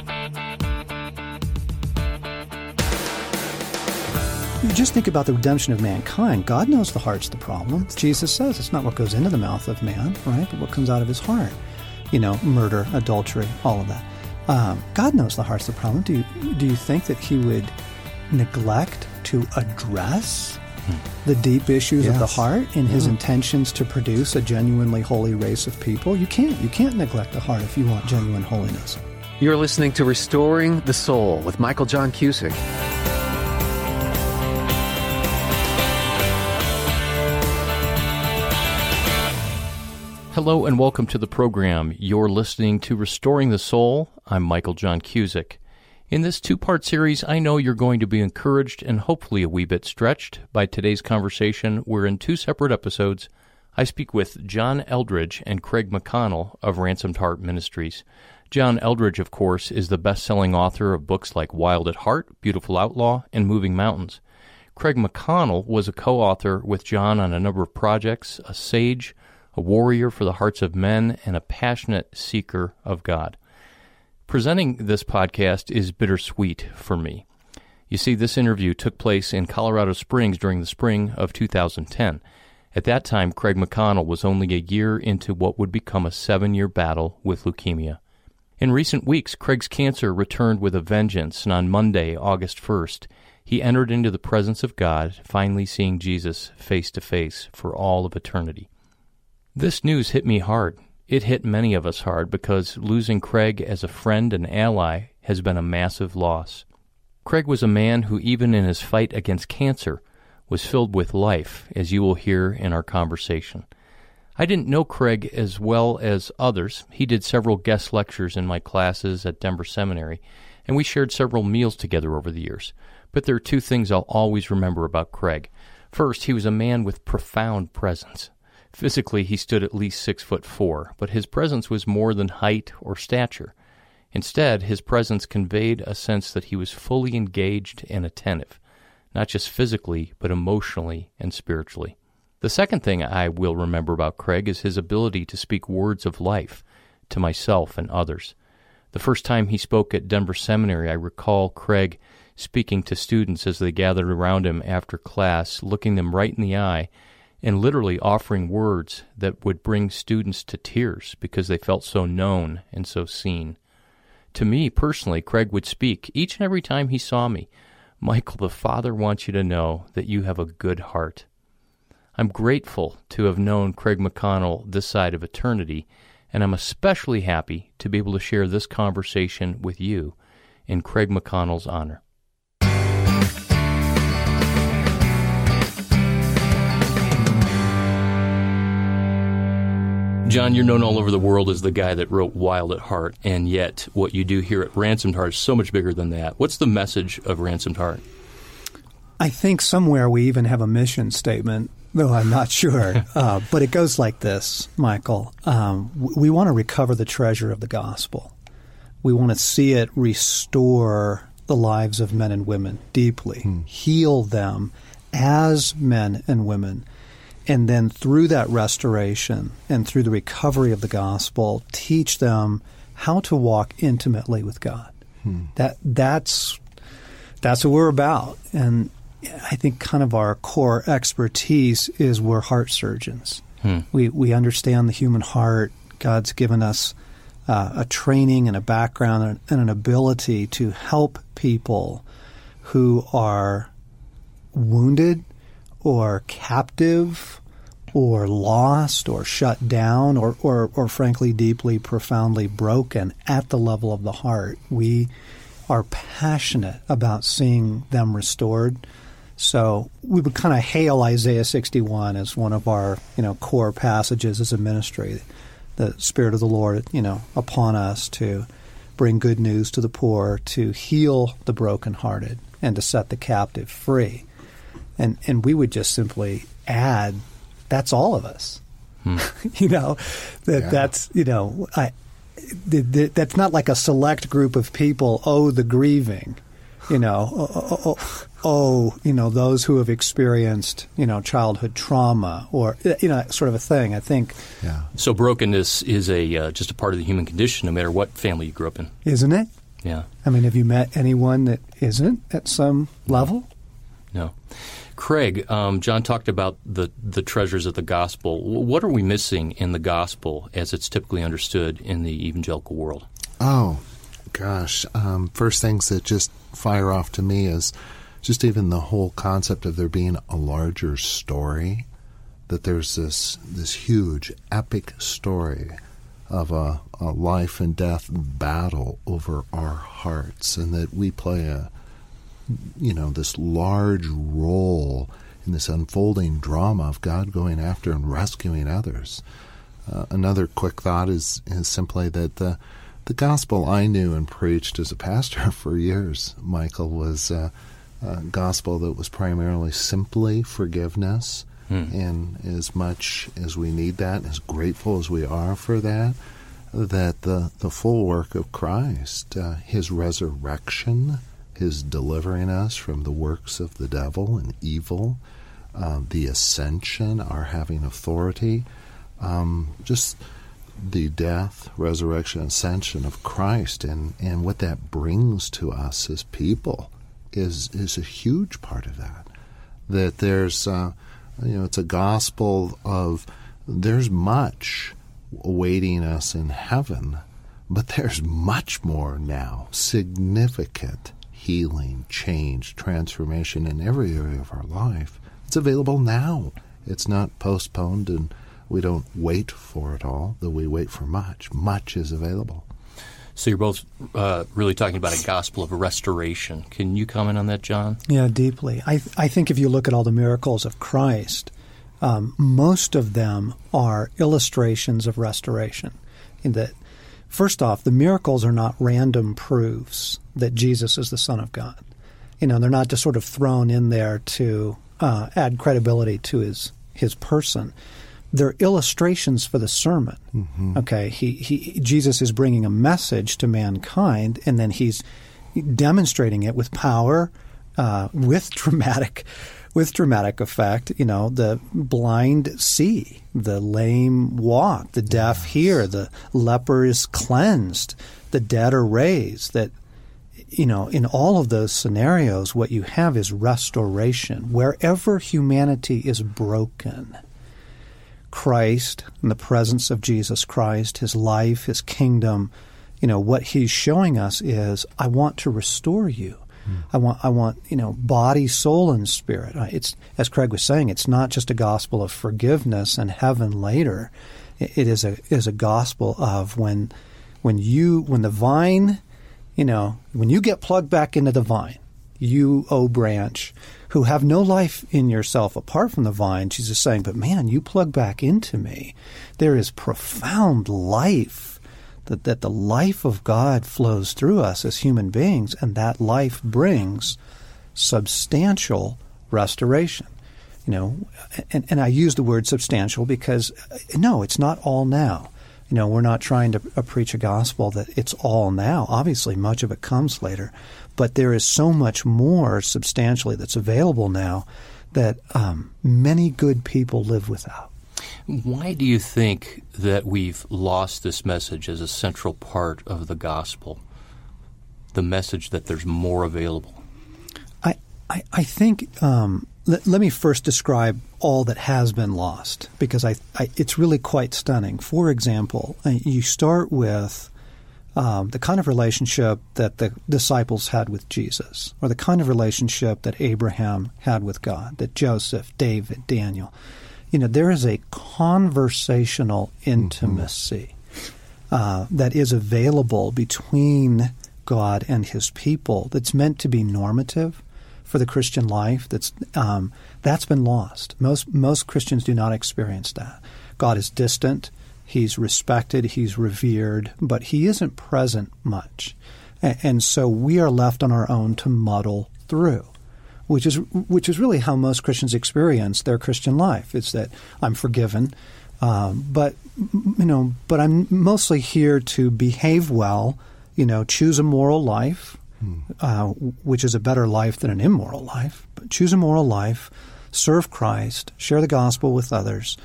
You just think about the redemption of mankind. God knows the heart's the problem. Jesus says it's not what goes into the mouth of man, right, but what comes out of his heart. Murder, adultery, all of that. God knows the heart's the problem. Do you think that he would neglect to address the deep issues of the heart in his intentions to produce a genuinely holy race of people? You can't neglect the heart if you want genuine holiness. You're listening to Restoring the Soul with Michael John Cusick. Hello and welcome to the program. You're listening to Restoring the Soul. I'm Michael John Cusick. In this two-part series, I know you're going to be encouraged and hopefully a wee bit stretched by today's conversation, where in two separate episodes, I speak with John Eldredge and Craig McConnell of Ransomed Heart Ministries. John Eldredge, of course, is the best-selling author of books like Wild at Heart, Beautiful Outlaw, and Moving Mountains. Craig McConnell was a co-author with John on a number of projects, a sage, a warrior for the hearts of men, and a passionate seeker of God. Presenting this podcast is bittersweet for me. You see, this interview took place in Colorado Springs during the spring of 2010. At that time, Craig McConnell was only a year into what would become a 7-year battle with leukemia. In recent weeks, Craig's cancer returned with a vengeance, and on Monday, August 1st, he entered into the presence of God, finally seeing Jesus face to face for all of eternity. This news hit me hard. It hit many of us hard because losing Craig as a friend and ally has been a massive loss. Craig was a man who, even in his fight against cancer, was filled with life, as you will hear in our conversation. I didn't know Craig as well as others. He did several guest lectures in my classes at Denver Seminary, and we shared several meals together over the years. But there are two things I'll always remember about Craig. First, he was a man with profound presence. Physically, he stood at least 6'4", but his presence was more than height or stature. Instead, his presence conveyed a sense that he was fully engaged and attentive, not just physically, but emotionally and spiritually. The second thing I will remember about Craig is his ability to speak words of life to myself and others. The first time he spoke at Denver Seminary, I recall Craig speaking to students as they gathered around him after class, looking them right in the eye, and literally offering words that would bring students to tears because they felt so known and so seen. To me, personally, Craig would speak each and every time he saw me, "Michael, the Father wants you to know that you have a good heart." I'm grateful to have known Craig McConnell this side of eternity, and I'm especially happy to be able to share this conversation with you in Craig McConnell's honor. John, you're known all over the world as the guy that wrote Wild at Heart, and yet what you do here at Ransomed Heart is so much bigger than that. What's the message of Ransomed Heart? I think somewhere we even have a mission statement, though I'm not sure. But it goes like this, Michael. We want to recover the treasure of the gospel. We want to see it restore the lives of men and women deeply, heal them as men and women. And then through that restoration and through the recovery of the gospel, teach them how to walk intimately with God. That's what we're about. And I think kind of our core expertise is we're heart surgeons. We understand the human heart. God's given us a training and a background and an ability to help people who are wounded or captive or lost or shut down or frankly deeply, profoundly broken at the level of the heart. We are passionate about seeing them restored. So we would kind of hail Isaiah 61 as one of our, core passages as a ministry. The Spirit of the Lord, upon us to bring good news to the poor, to heal the brokenhearted, and to set the captive free. And we would just simply add, that's all of us. That's that's not like a select group of people. Oh, the grieving, those who have experienced, childhood trauma or, sort of a thing, I think. Yeah. So brokenness is just a part of the human condition, no matter what family you grew up in. Isn't it? Yeah. I mean, have you met anyone that isn't at some level? No. Craig, John talked about the treasures of the gospel. What are we missing in the gospel as it's typically understood in the evangelical world? Oh, gosh. First things that just fire off to me is just even the whole concept of there being a larger story, that there's this huge epic story of a life and death battle over our hearts, and that we play this large role in this unfolding drama of God going after and rescuing others. Another quick thought is simply that the gospel I knew and preached as a pastor for years, Michael, was a gospel that was primarily simply forgiveness. And as much as we need that, as grateful as we are for that the full work of Christ, his resurrection, his delivering us from the works of the devil and evil, the ascension, our having authority, just the death, resurrection, ascension of Christ, and what that brings to us as people is a huge part of that. That there's it's a gospel of there's much awaiting us in heaven, but there's much more now, significant healing, change, transformation in every area of our life. It's available now. It's not postponed, and we don't wait for it all, though we wait for much. Much is available. So you're both really talking about a gospel of restoration. Can you comment on that, John? Yeah, deeply. I think if you look at all the miracles of Christ, most of them are illustrations of restoration. In that, first off, the miracles are not random proofs that Jesus is the Son of God. They're not just sort of thrown in there to add credibility to his person. They're illustrations for the sermon. Mm-hmm. Okay, Jesus is bringing a message to mankind, and then he's demonstrating it with power, with dramatic effect. The blind see, the lame walk, the deaf hear, the leper is cleansed, the dead are raised. That in all of those scenarios, what you have is restoration. Wherever humanity is broken, Christ, in the presence of Jesus Christ, his life, his kingdom, what he's showing us is, I want to restore you. I want body, soul, and spirit. It's, as Craig was saying, it's not just a gospel of forgiveness and heaven later. It is a gospel of when the vine, when you get plugged back into the vine, you, O branch, who have no life in yourself apart from the vine, Jesus is saying, but man, you plug back into me. There is profound life, that the life of God flows through us as human beings, and that life brings substantial restoration. And I use the word substantial because, no, it's not all now. We're not trying to preach a gospel that it's all now. Obviously, much of it comes later. But there is so much more substantially that's available now that many good people live without. Why do you think that we've lost this message as a central part of the gospel? The message that there's more available? I think let me first describe all that has been lost, because it's really quite stunning. For example, you start with the kind of relationship that the disciples had with Jesus, or the kind of relationship that Abraham had with God, that Joseph, David, Daniel. There is a conversational intimacy that is available between God and his people that's meant to be normative for the Christian life. That's been lost. Most Christians do not experience that. God is distant. He's respected, he's revered, but he isn't present much. And so we are left on our own to muddle through, which is really how most Christians experience their Christian life. It's that I'm forgiven, but I'm mostly here to behave well, choose a moral life, which is a better life than an immoral life, but choose a moral life, serve Christ, share the gospel with others.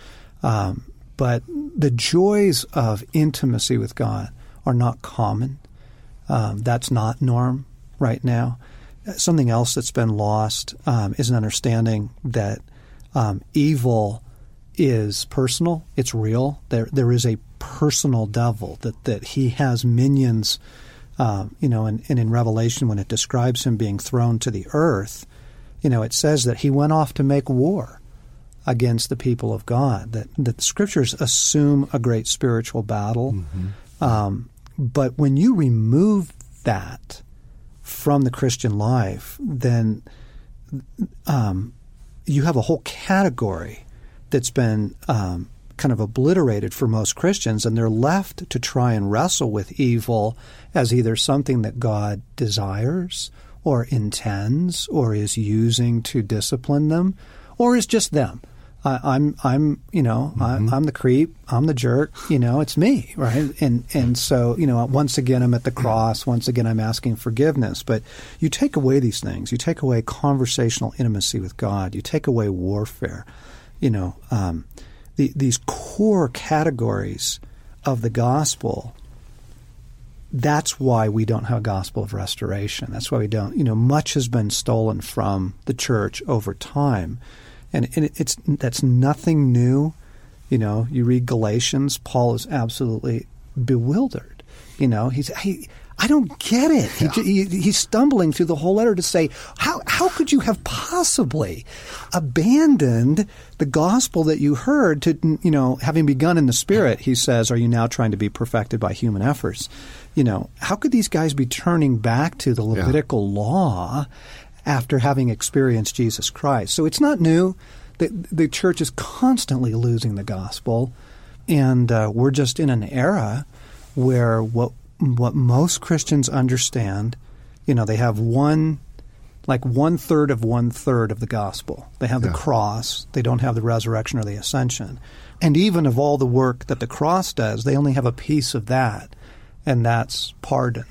But the joys of intimacy with God are not common. That's not norm right now. Something else that's been lost is an understanding that evil is personal. It's real. There is a personal devil, that he has minions, and in Revelation when it describes him being thrown to the earth, it says that he went off to make war against the people of God, that the Scriptures assume a great spiritual battle. Mm-hmm. But when you remove that from the Christian life, then you have a whole category that's been kind of obliterated for most Christians, and they're left to try and wrestle with evil as either something that God desires or intends or is using to discipline them, or is just them. I'm the creep, I'm the jerk, it's me, right? And so, once again, I'm at the cross. Once again, I'm asking forgiveness. But you take away these things. You take away conversational intimacy with God. You take away warfare. These core categories of the gospel. That's why we don't have a gospel of restoration. That's why we don't. Much has been stolen from the church over time. And that's nothing new. You read Galatians, Paul is absolutely bewildered. I don't get it. Yeah. He's stumbling through the whole letter to say, how could you have possibly abandoned the gospel that you heard to, having begun in the Spirit, he says, are you now trying to be perfected by human efforts? How could these guys be turning back to the Levitical law after having experienced Jesus Christ? So it's not new. The church is constantly losing the gospel, and we're just in an era where what most Christians understand, they have one third of the gospel. They have the cross. They don't have the resurrection or the ascension. And even of all the work that the cross does, they only have a piece of that, and that's pardon.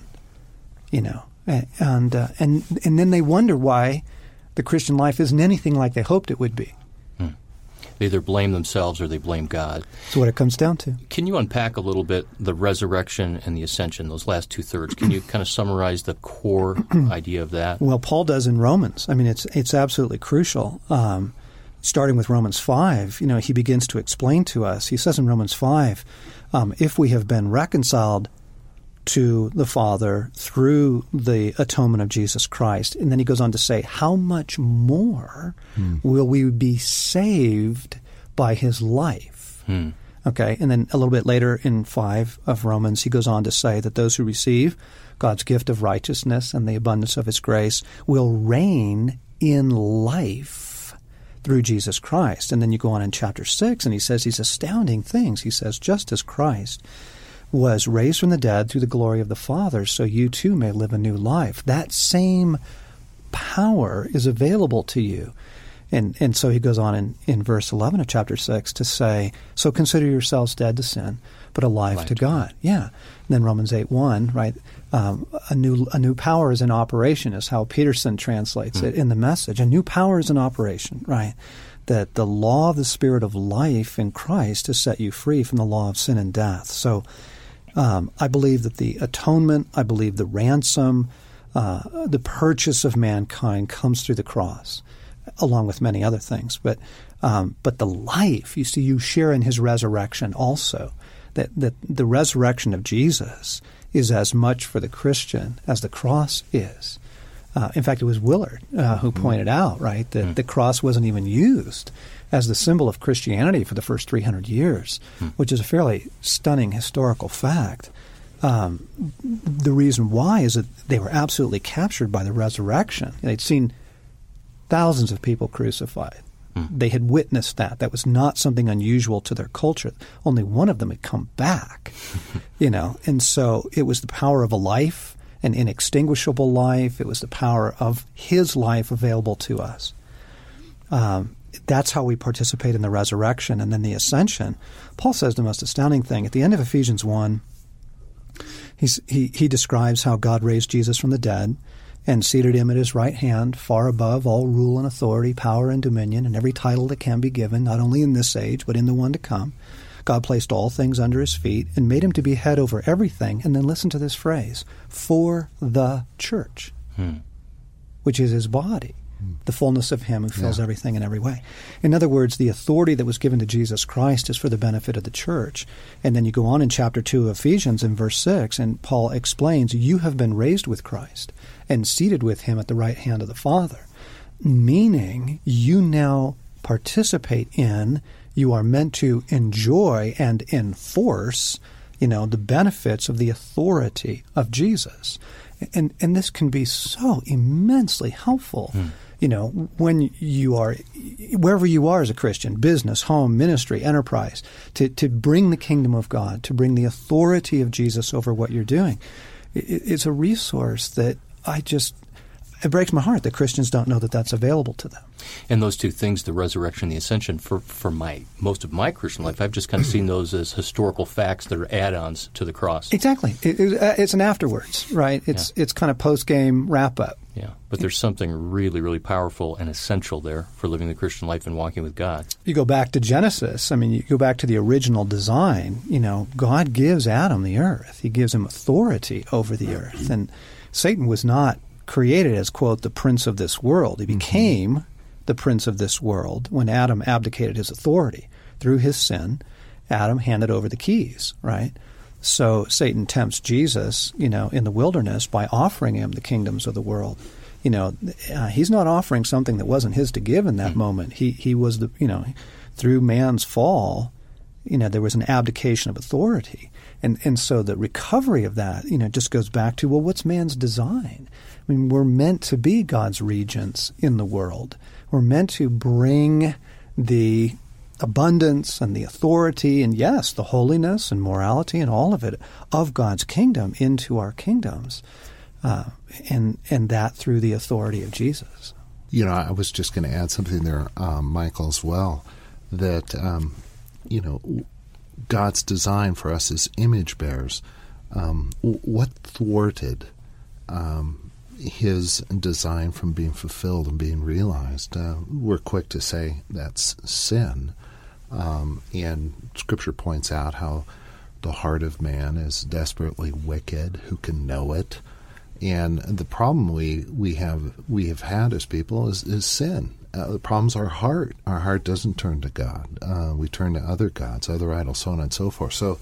And then they wonder why the Christian life isn't anything like they hoped it would be. They either blame themselves or they blame God. That's what it comes down to. Can you unpack a little bit the resurrection and the ascension, those last two-thirds? Can you kind of summarize the core idea of that? Well, Paul does in Romans. I mean, it's absolutely crucial. Starting with Romans 5, he begins to explain to us. He says in Romans 5, if we have been reconciled to the Father through the atonement of Jesus Christ. And then he goes on to say, how much more will we be saved by his life? Okay, and then a little bit later in 5 of Romans, he goes on to say that those who receive God's gift of righteousness and the abundance of his grace will reign in life through Jesus Christ. And then you go on in chapter 6, and he says these astounding things. He says, just as Christ was raised from the dead through the glory of the Father, so you too may live a new life. That same power is available to you. And so he goes on in verse 11 of chapter 6 to say, so consider yourselves dead to sin, but alive to God. Yeah. And then Romans 8:1, right? A new power is in operation is how Peterson translates it in the Message. A new power is in operation, right? That the law of the Spirit of life in Christ has set you free from the law of sin and death. So I believe that the atonement, I believe the ransom, the purchase of mankind comes through the cross, along with many other things. But the life, you see, you share in his resurrection also. That the resurrection of Jesus is as much for the Christian as the cross is. In fact, it was Willard who pointed out, right, that the cross wasn't even used as the symbol of Christianity for the first 300 years, which is a fairly stunning historical fact. The reason why is that they were absolutely captured by the resurrection. They'd seen thousands of people crucified. They had witnessed that. That was not something unusual to their culture. Only one of them had come back, And so it was the power of a life, an inextinguishable life. It was the power of his life available to us. That's how we participate in the resurrection. And then the ascension. Paul says the most astounding thing. At the end of Ephesians 1, he describes how God raised Jesus from the dead and seated him at his right hand, far above all rule and authority, power and dominion, and every title that can be given, not only in this age, but in the one to come. God placed all things under his feet and made him to be head over everything. And then listen to this phrase, for the church, which is his body, the fullness of him who fills everything in every way. In other words, the authority that was given to Jesus Christ is for the benefit of the church. And then you go on in chapter 2 of Ephesians in verse 6, and Paul explains, you have been raised with Christ and seated with him at the right hand of the Father, meaning you now participate in, you are meant to enjoy and enforce, the benefits of the authority of Jesus. And this can be so immensely helpful, when you are, wherever you are as a Christian, business, home, ministry, enterprise, to bring the kingdom of God, to bring the authority of Jesus over what you're doing. It's a resource that it breaks my heart that Christians don't know that that's available to them. And those two things, the resurrection and the ascension, for most of my Christian life, I've just kind of seen those as historical facts that are add-ons to the cross. Exactly. It's an afterwards, right? It's kind of post-game wrap-up. Yeah, but there's something really, really powerful and essential there for living the Christian life and walking with God. You go back to Genesis. I mean, you go back to the original design. God gives Adam the earth. He gives him authority over the earth. And Satan was not created as, quote, the prince of this world. He became the prince of this world when Adam abdicated his authority. Through his sin, Adam handed over the keys, right? So Satan tempts Jesus, in the wilderness by offering him the kingdoms of the world. He's not offering something that wasn't his to give in that moment. He was through man's fall, there was an abdication of authority. And so the recovery of that, just goes back to, well, what's man's design? I mean, we're meant to be God's regents in the world. We're meant to bring the abundance and the authority and, yes, the holiness and morality and all of it of God's kingdom into our kingdoms, and that through the authority of Jesus. I was just going to add something there, Michael, as well, that, God's design for us as image bearers, what thwarted his design from being fulfilled and being realized? We're quick to say that's sin. And Scripture points out how the heart of man is desperately wicked. Who can know it? And the problem we have had as people is sin. The problem's our heart. Our heart doesn't turn to God. We turn to other gods, other idols, so on and so forth. So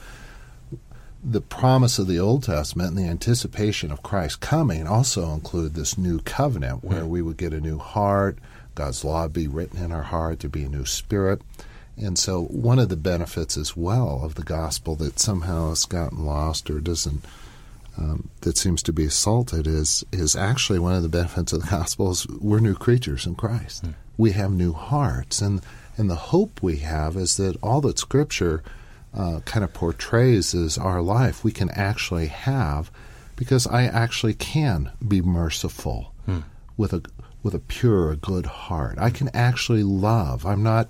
the promise of the Old Testament and the anticipation of Christ coming also include this new covenant where we would get a new heart, God's law would be written in our heart, there'd be a new spirit. And so one of the benefits as well of the gospel that somehow has gotten lost or doesn't, that seems to be assaulted is actually one of the benefits of the gospel is we're new creatures in Christ. We have new hearts. And the hope we have is that all that Scripture kind of portrays as our life we can actually have, because I actually can be merciful with a pure, good heart. I can actually love. I'm not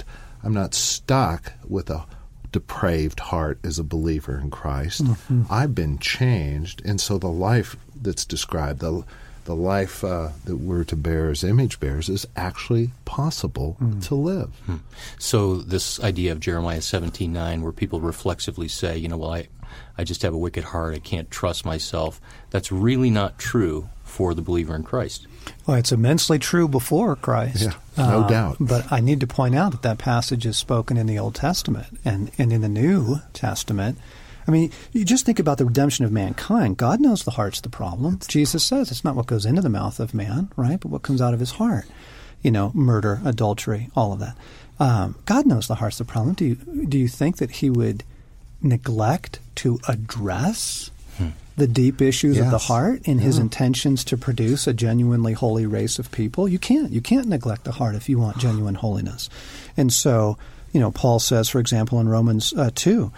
stuck with a depraved heart as a believer in Christ. I've been changed, and so the life that's described, the life that we're to bear as image bearers, is actually possible to live. So this idea of Jeremiah 17:9, where people reflexively say, I just have a wicked heart, I can't trust myself, that's really not true for the believer in Christ. Well, it's immensely true before Christ. Yeah, no doubt. But I need to point out that passage is spoken in the Old Testament and in the New Testament. I mean, you just think about the redemption of mankind. God knows the heart's the problem. Jesus says it's not what goes into the mouth of man, right, but what comes out of his heart. Murder, adultery, all of that. God knows the heart's the problem. Do you think that he would neglect to address the deep issues of the heart in his intentions to produce a genuinely holy race of people? You can't neglect the heart if you want genuine holiness. And so, Paul says, for example, in Romans 2,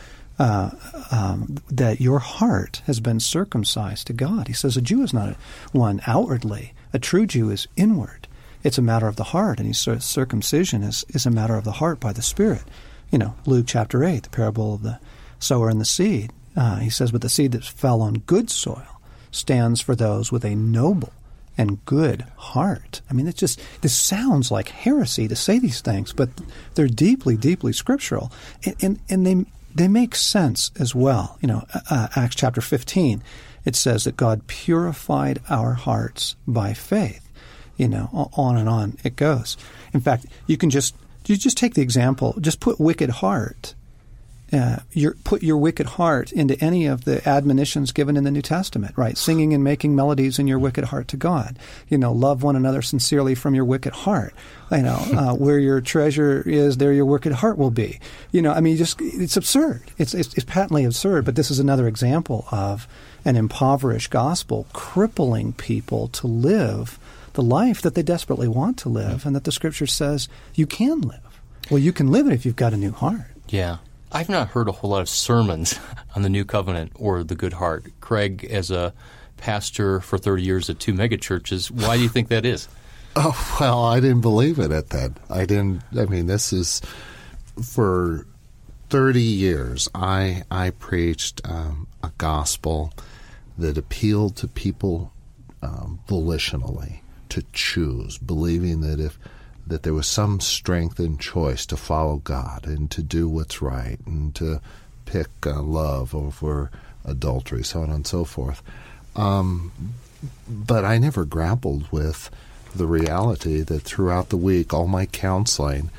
that your heart has been circumcised to God. He says a Jew is not one outwardly. A true Jew is inward. It's a matter of the heart, and he says circumcision is a matter of the heart by the Spirit. Luke chapter 8, the parable of the sower and the seed. He says, but the seed that fell on good soil stands for those with a noble and good heart. I mean, this sounds like heresy to say these things, but they're deeply, deeply scriptural. And they make sense as well. Acts chapter 15, it says that God purified our hearts by faith. On and on it goes. In fact, you just take the example, just put wicked heart. Put your wicked heart into any of the admonitions given in the New Testament, right? Singing and making melodies in your wicked heart to God. Love one another sincerely from your wicked heart. Where your treasure is, there your wicked heart will be. It's absurd. It's patently absurd, but this is another example of an impoverished gospel crippling people to live the life that they desperately want to live, and that the Scripture says you can live. Well, you can live it if you've got a new heart. Yeah. I've not heard a whole lot of sermons on the New Covenant or the good heart. Craig, as a pastor for 30 years at 2 megachurches, why do you think that is? Oh, well, I didn't believe it at that. This is, for 30 years, I preached a gospel that appealed to people volitionally to choose, believing that there was some strength in choice to follow God and to do what's right and to pick love over adultery, so on and so forth. But I never grappled with the reality that throughout the week, all my counseling,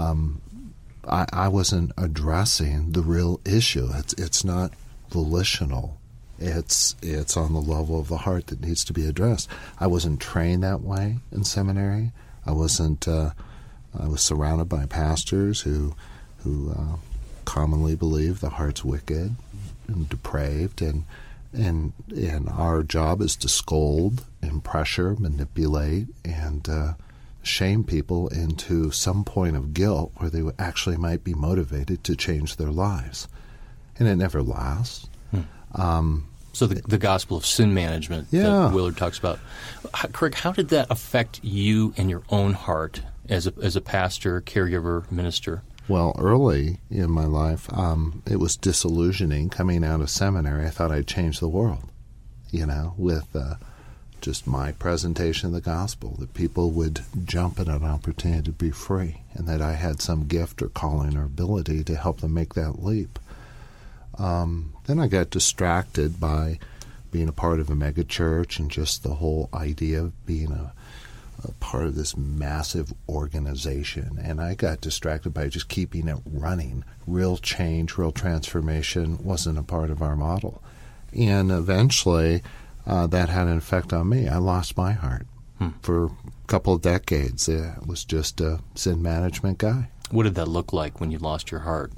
I wasn't addressing the real issue. It's not volitional. It's on the level of the heart that needs to be addressed. I wasn't trained that way in seminary. I wasn't. I was surrounded by pastors who commonly believe the heart's wicked and depraved, and our job is to scold and pressure, manipulate, and shame people into some point of guilt where they actually might be motivated to change their lives, and it never lasts. So the gospel of sin management that Willard talks about. Craig, how did that affect you and your own heart as a pastor, caregiver, minister? Well, early in my life, it was disillusioning. Coming out of seminary, I thought I'd change the world, with just my presentation of the gospel, that people would jump at an opportunity to be free, and that I had some gift or calling or ability to help them make that leap. Then I got distracted by being a part of a megachurch and just the whole idea of being a part of this massive organization. And I got distracted by just keeping it running. Real change, real transformation wasn't a part of our model. And eventually that had an effect on me. I lost my heart. For a couple of decades. I was just a sin management guy. What did that look like when you lost your heart?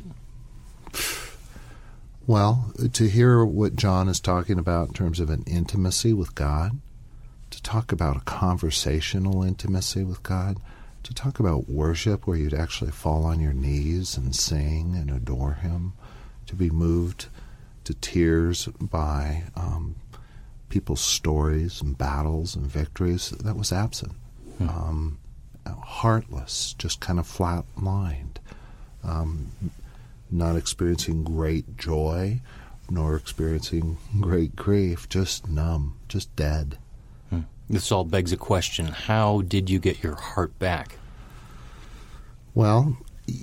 Well, to hear what John is talking about in terms of an intimacy with God, to talk about a conversational intimacy with God, to talk about worship where you'd actually fall on your knees and sing and adore Him, to be moved to tears by people's stories and battles and victories, that was absent. Heartless, just kind of flat-lined. Not experiencing great joy, nor experiencing great grief, just numb, just dead. This all begs a question. How did you get your heart back? Well,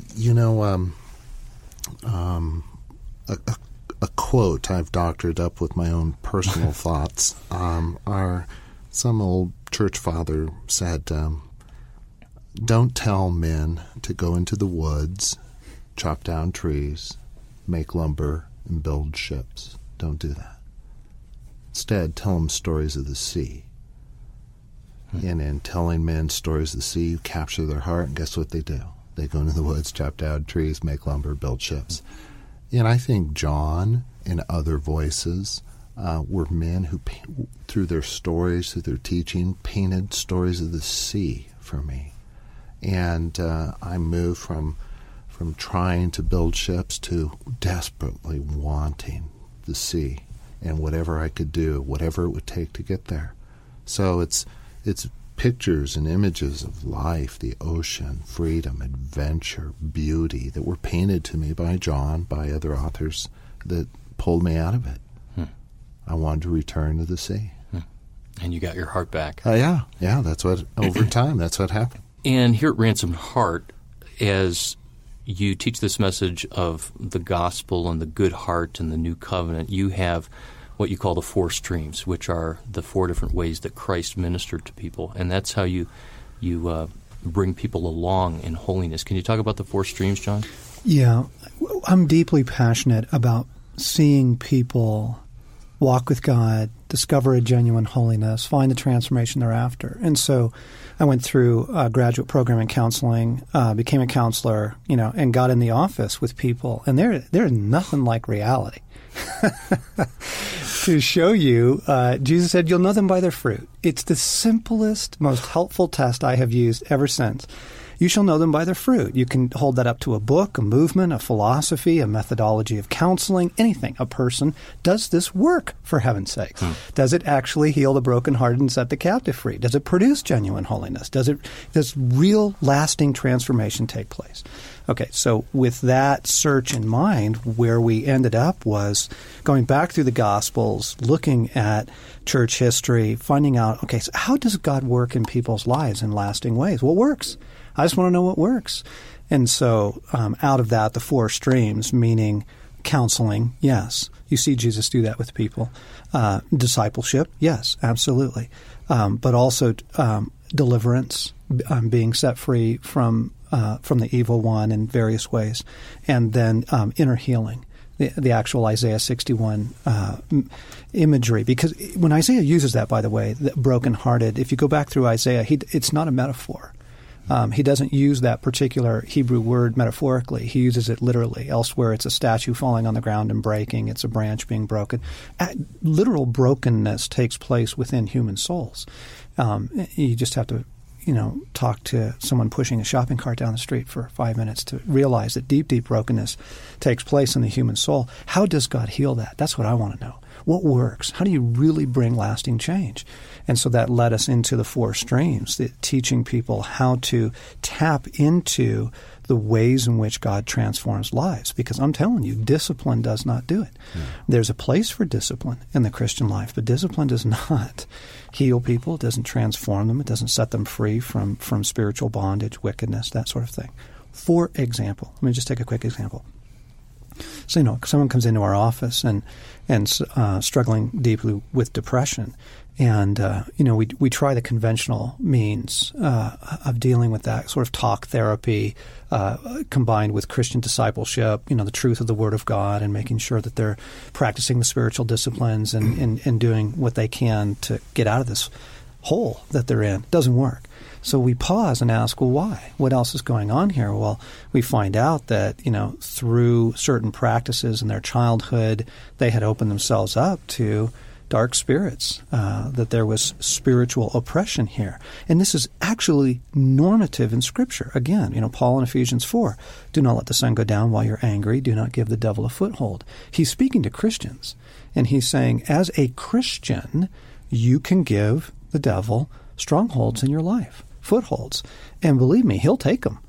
a quote I've doctored up with my own personal thoughts are, some old church father said, don't tell men to go into the woods, chop down trees, make lumber, and build ships. Don't do that. Instead, tell them stories of the sea. And in telling men stories of the sea, you capture their heart, and guess what they do? They go into the woods, chop down trees, make lumber, build ships. And I think John and other voices were men who, through their stories, through their teaching, painted stories of the sea for me. And I moved from trying to build ships to desperately wanting the sea and whatever I could do, whatever it would take to get there. So it's pictures and images of life, the ocean, freedom, adventure, beauty that were painted to me by John, by other authors, that pulled me out of it. I wanted to return to the sea. And you got your heart back. Yeah, that's what, over time, that's what happened. And here at Ransomed Heart, as you teach this message of the gospel and the good heart and the new covenant, you have what you call the 4 streams, which are the 4 different ways that Christ ministered to people. And that's how you bring people along in holiness. Can you talk about the 4 streams, John? Yeah. I'm deeply passionate about seeing people walk with God, discover a genuine holiness, find the transformation they're after. And so I went through a graduate program in counseling, became a counselor, and got in the office with people. And they're nothing like reality. To show you, Jesus said, you'll know them by their fruit. It's the simplest, most helpful test I have used ever since. You shall know them by their fruit. You can hold that up to a book, a movement, a philosophy, a methodology of counseling, anything. A person, does this work, for heaven's sakes? Does it actually heal the brokenhearted and set the captive free? Does it produce genuine holiness? Does real lasting transformation take place? Okay, so with that search in mind, where we ended up was going back through the Gospels, looking at church history, finding out, okay, so how does God work in people's lives in lasting ways? What works? I just want to know what works. And so out of that, the 4 streams, meaning counseling, yes. You see Jesus do that with people. Discipleship, yes, absolutely. But also deliverance, being set free from the evil one in various ways. And then inner healing, the actual Isaiah 61 imagery. Because when Isaiah uses that, by the way, the brokenhearted, if you go back through Isaiah, it's not a metaphor. He doesn't use that particular Hebrew word metaphorically. He uses it literally. Elsewhere, it's a statue falling on the ground and breaking. It's a branch being broken. Literal brokenness takes place within human souls. You just have to, talk to someone pushing a shopping cart down the street for 5 minutes to realize that deep, deep brokenness takes place in the human soul. How does God heal that? That's what I want to know. What works? How do you really bring lasting change? And so that led us into the 4 streams, teaching people how to tap into the ways in which God transforms lives. Because I'm telling you, discipline does not do it. Yeah. There's a place for discipline in the Christian life, but discipline does not heal people. It doesn't transform them. It doesn't set them free from spiritual bondage, wickedness, that sort of thing. For example, let me just take a quick example. So, someone comes into our office and struggling deeply with depression, and we try the conventional means of dealing with that, sort of talk therapy combined with Christian discipleship, the truth of the Word of God, and making sure that they're practicing the spiritual disciplines and doing what they can to get out of this hole that they're in. It doesn't work. So we pause and ask, well, why? What else is going on here? Well, we find out that, through certain practices in their childhood, they had opened themselves up to dark spirits, that there was spiritual oppression here. And this is actually normative in Scripture. Again, Paul in Ephesians 4, do not let the sun go down while you're angry. Do not give the devil a foothold. He's speaking to Christians, and he's saying, as a Christian, you can give the devil strongholds in your life, footholds. And believe me, he'll take them.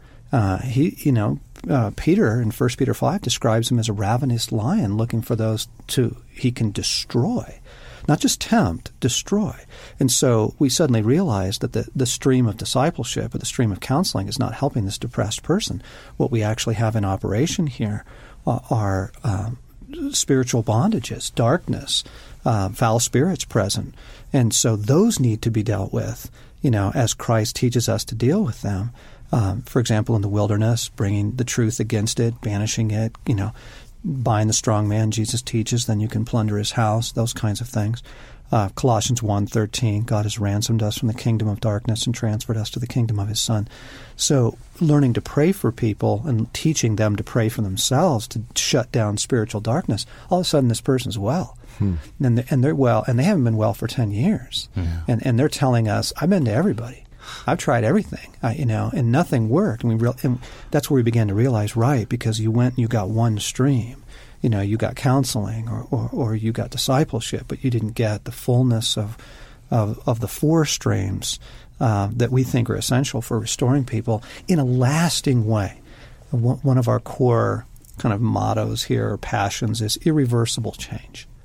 Peter in 1 Peter 5 describes him as a ravenous lion looking for those he can destroy. Not just tempt, destroy. And so we suddenly realize that the stream of discipleship or the stream of counseling is not helping this depressed person. What we actually have in operation here are spiritual bondages, darkness, foul spirits present. And so those need to be dealt with, as Christ teaches us to deal with them. For example, in the wilderness, bringing the truth against it, banishing it, bind the strong man Jesus teaches, then you can plunder his house, those kinds of things. Colossians 1:13, God has ransomed us from the kingdom of darkness and transferred us to the kingdom of his Son. So learning to pray for people and teaching them to pray for themselves to shut down spiritual darkness, all of a sudden this person's well. And they're well, and they haven't been well for 10 years. Yeah. And they're telling us, I've been to everybody. I've tried everything, and nothing worked. And that's where we began to realize, right, because you went and you got one stream. You got counseling or you got discipleship, but you didn't get the fullness of the 4 streams that we think are essential for restoring people in a lasting way. One of our core kind of mottos here, or passions, is irreversible change.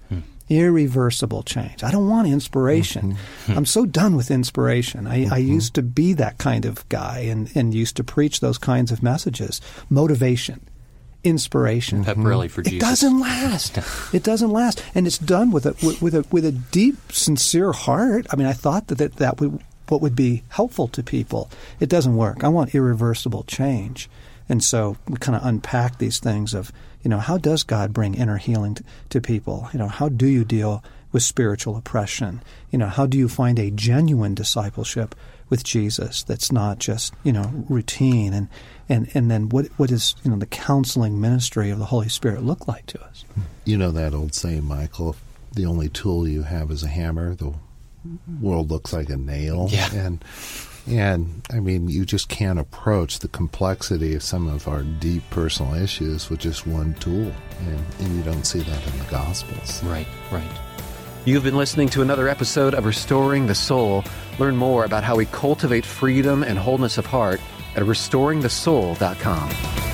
Irreversible change. I don't want inspiration. I'm so done with inspiration. I used to be that kind of guy and used to preach those kinds of messages. Motivation, inspiration. Pep rally for Jesus. It doesn't last. It doesn't last, and it's done with a deep, sincere heart. I mean, I thought that what would be helpful to people. It doesn't work. I want irreversible change. And so we kind of unpack these things of, how does God bring inner healing to people? How do you deal with spiritual oppression? How do you find a genuine discipleship with Jesus that's not just, routine? And then what is, the counseling ministry of the Holy Spirit look like to us? That old saying, Michael, if the only tool you have is a hammer, the world looks like a nail. Yeah. And I mean, you just can't approach the complexity of some of our deep personal issues with just one tool. And you don't see that in the Gospels. Right. You've been listening to another episode of Restoring the Soul. Learn more about how we cultivate freedom and wholeness of heart at restoringthesoul.com.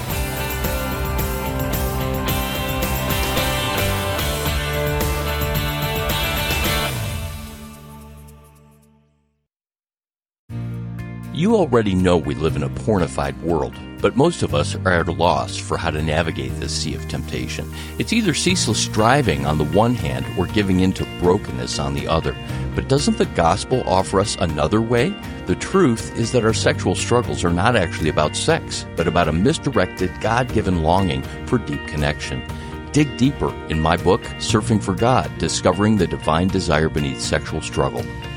You already know we live in a pornified world, but most of us are at a loss for how to navigate this sea of temptation. It's either ceaseless striving on the one hand or giving in to brokenness on the other. But doesn't the gospel offer us another way? The truth is that our sexual struggles are not actually about sex, but about a misdirected, God-given longing for deep connection. Dig deeper in my book, Surfing for God, Discovering the Divine Desire Beneath Sexual Struggle.